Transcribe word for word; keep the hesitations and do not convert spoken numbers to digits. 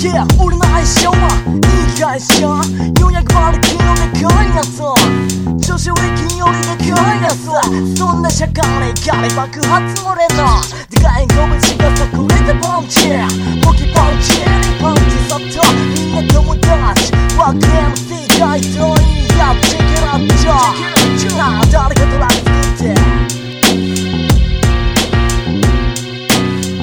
Yeah 俺の愛称はいい会社よんひゃく馬力のでかいやつ上昇力よりでかいやつそんな社会に怒り爆発漏れなでかい拳が炸裂でパンチボキパンチパンチさったみんな友達ワーク エムシー ガイド